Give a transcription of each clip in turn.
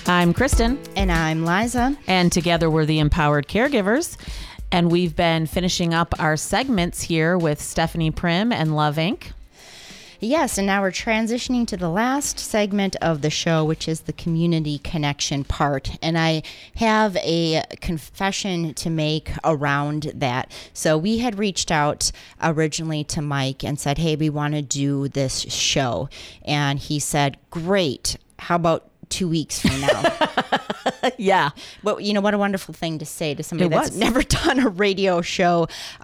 I'm Kristen. And I'm Liza. And together we're the Empowered Caregivers. And we've been finishing up our segments here with Stephanie Prim and Love Inc. Yes, and now we're transitioning to the last segment of the show, which is the community connection part. And I have a confession to make around that. So we had reached out originally to Mike and said, hey, we want to do this show. And he said, great. How about 2 weeks from now? Yeah. But you know, what a wonderful thing to say to somebody that's never done a radio show.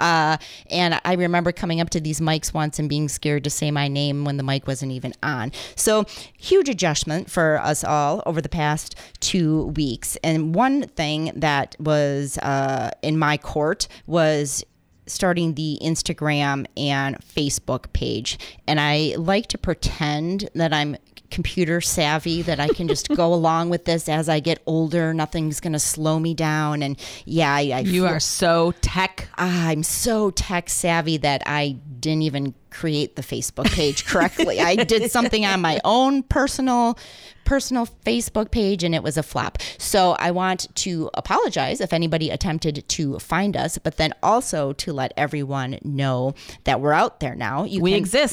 And I remember coming up to these mics once and being scared to say my name when the mic wasn't even on. So huge adjustment for us all over the past 2 weeks. And one thing that was in my court was starting the Instagram and Facebook page. And I like to pretend that I'm computer savvy, that I can just go along with this as I get older. Nothing's going to slow me down. And yeah, you are so tech. I'm so tech savvy that I didn't even create the Facebook page correctly. I did something on my own personal Facebook page and it was a flop. So I want to apologize if anybody attempted to find us, but then also to let everyone know that we're out there now. We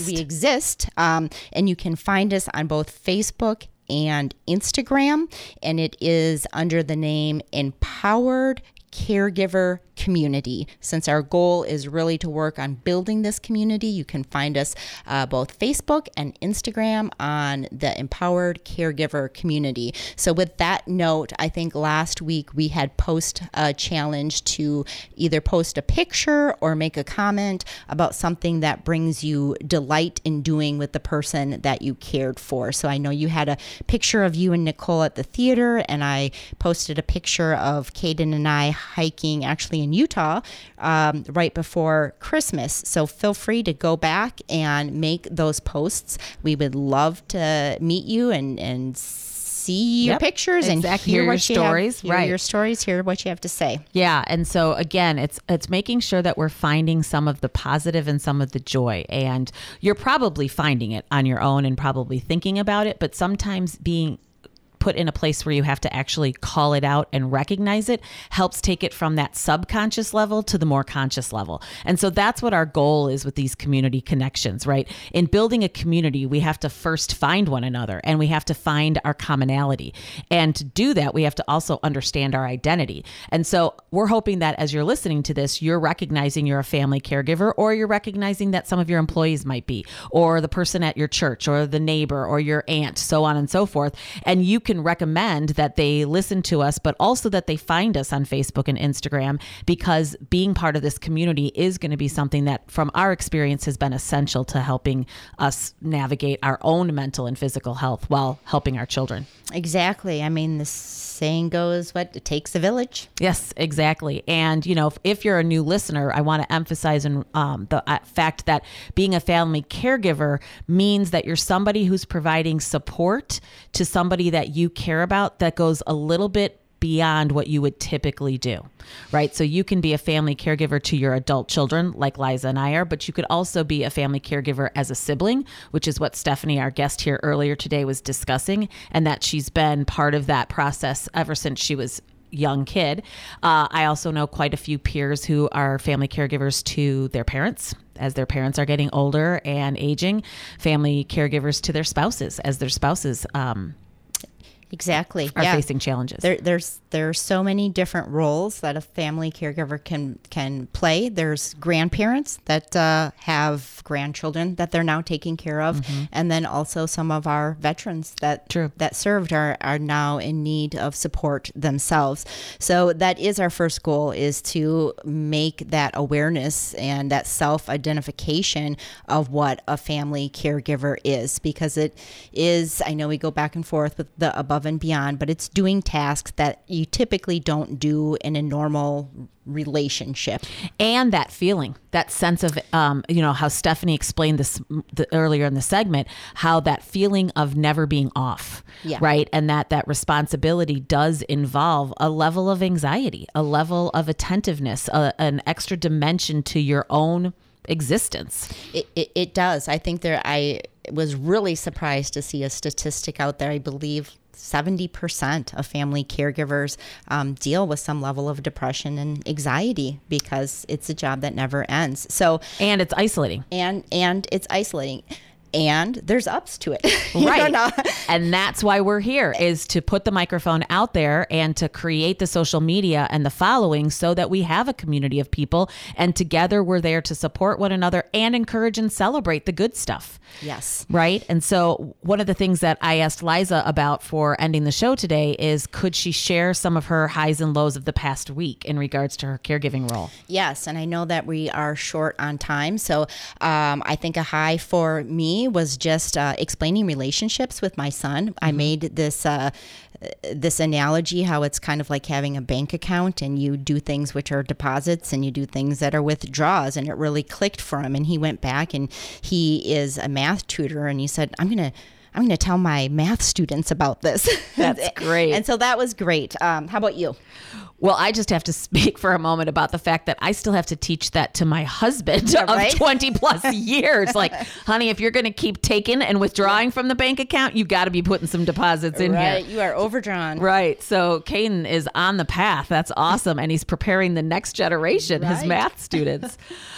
exist. And you can find us on both Facebook and Instagram, and it is under the name Empowered Caregiver Community. Since our goal is really to work on building this community, you can find us both Facebook and Instagram on the Empowered Caregiver Community. So with that note, I think last week we had posed a challenge to either post a picture or make a comment about something that brings you delight in doing with the person that you cared for. So I know you had a picture of you and Nicole at the theater, and I posted a picture of Caden and I hiking actually in Utah right before Christmas. So feel free to go back and make those posts. We would love to meet you and see your pictures and hear what you stories. Hear your stories, hear what you have to say. Yeah. And so again, it's making sure that we're finding some of the positive and some of the joy. And you're probably finding it on your own and probably thinking about it, but sometimes being put in a place where you have to actually call it out and recognize it helps take it from that subconscious level to the more conscious level. And so that's what our goal is with these community connections, right? In building a community, we have to first find one another and we have to find our commonality. And to do that, we have to also understand our identity. And so we're hoping that as you're listening to this, you're recognizing you're a family caregiver, or you're recognizing that some of your employees might be, or the person at your church, or the neighbor, or your aunt, so on and so forth. And you can recommend that they listen to us, but also that they find us on Facebook and Instagram, because being part of this community is going to be something that from our experience has been essential to helping us navigate our own mental and physical health while helping our children. Exactly. I mean, the saying goes, it takes a village. Yes, exactly. And, you know, if you're a new listener, I want to emphasize the fact that being a family caregiver means that you're somebody who's providing support to somebody that you care about that goes a little bit beyond what you would typically do, right? So you can be a family caregiver to your adult children like Liza and I are, but you could also be a family caregiver as a sibling, which is what Stephanie, our guest here earlier today, was discussing, and that she's been part of that process ever since she was young kid. I also know quite a few peers who are family caregivers to their parents as their parents are getting older and aging, family caregivers to their spouses as their spouses Exactly. are facing challenges. There are so many different roles that a family caregiver can play. There's grandparents that have grandchildren that they're now taking care of, and then also some of our veterans that served are now in need of support themselves. So that is our first goal, is to make that awareness and that self-identification of what a family caregiver is, because it is, I know we go back and forth with the above and beyond, but it's doing tasks that you typically don't do in a normal relationship. And that feeling, that sense of, how Stephanie explained this earlier in the segment, how that feeling of never being off, right? And that responsibility does involve a level of anxiety, a level of attentiveness, an extra dimension to your own existence. It does. I think I was really surprised to see a statistic out there. I believe 70% of family caregivers deal with some level of depression and anxiety because it's a job that never ends. So, and it's isolating. And it's isolating. And there's ups to it. Right. And that's why we're here, is to put the microphone out there and to create the social media and the following so that we have a community of people, and together we're there to support one another and encourage and celebrate the good stuff. Yes. Right. And so one of the things that I asked Liza about for ending the show today is, could she share some of her highs and lows of the past week in regards to her caregiving role? Yes. And I know that we are short on time. So I think a high for me was just explaining relationships with my son. I made this analogy how it's kind of like having a bank account, and you do things which are deposits and you do things that are withdrawals, and it really clicked for him. And he went back, and he is a math tutor, and he said, I'm going to tell my math students about this. That's great. And so that was great. How about you? Well, I just have to speak for a moment about the fact that I still have to teach that to my husband of 20 plus years. Like, honey, if you're going to keep taking and withdrawing from the bank account, you got to be putting some deposits in here. Right. You are overdrawn. Right. So Caden is on the path. That's awesome. And he's preparing the next generation, his math students.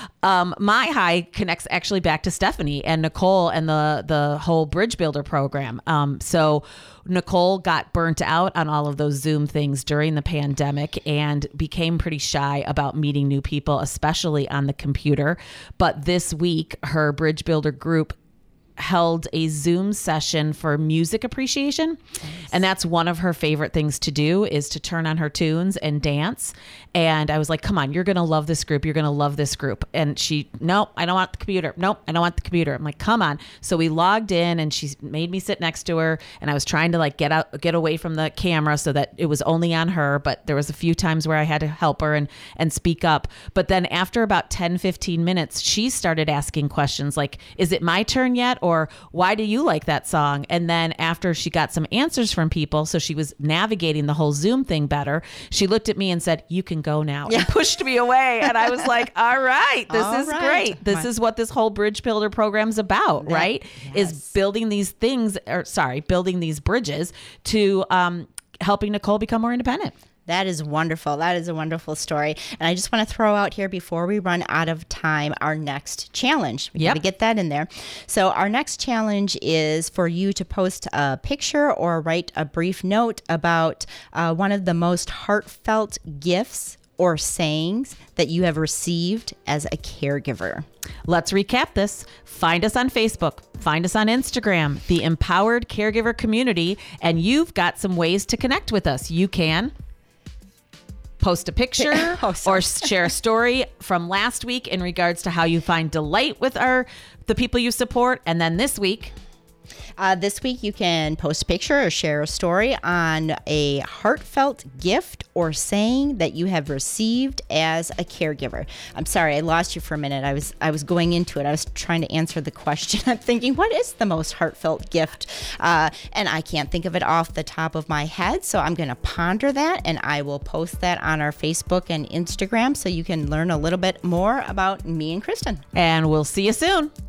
My high connects actually back to Stephanie and Nicole and the whole Bridge Builder program. So Nicole got burnt out on all of those Zoom things during the pandemic and became pretty shy about meeting new people, especially on the computer. But this week, her Bridge Builder group held a Zoom session for music appreciation. Nice. And that's one of her favorite things to do, is to turn on her tunes and dance. And I was like, come on, you're going to love this group. You're going to love this group. And she, nope, I don't want the computer. Nope, I don't want the computer. I'm like, come on. So we logged in and she made me sit next to her, and I was trying to like get away from the camera so that it was only on her. But there was a few times where I had to help her and speak up. But then after about 10, 15 minutes, she started asking questions like, is it my turn yet? Or why do you like that song? And then after she got some answers from people, so she was navigating the whole Zoom thing better, she looked at me and said, you can go now, and pushed me away. And I was like, all right, this is great. This is what this whole Bridge Builder program's about, right? Yes. Is building these things, building these bridges to helping Nicole become more independent. That is wonderful. That is a wonderful story. And I just want to throw out here, before we run out of time, our next challenge. We got to get that in there. So our next challenge is for you to post a picture or write a brief note about one of the most heartfelt gifts or sayings that you have received as a caregiver. Let's recap this. Find us on Facebook. Find us on Instagram, the Empowered Caregiver Community, and you've got some ways to connect with us. You can post a picture or share a story from last week in regards to how you find delight with the people you support. And then this week you can post a picture or share a story on a heartfelt gift or saying that you have received as a caregiver. I'm sorry, I lost you for a minute. I was going into it. I was trying to answer the question. I'm thinking, what is the most heartfelt gift? And I can't think of it off the top of my head. So I'm going to ponder that, and I will post that on our Facebook and Instagram so you can learn a little bit more about me and Kristen. And we'll see you soon.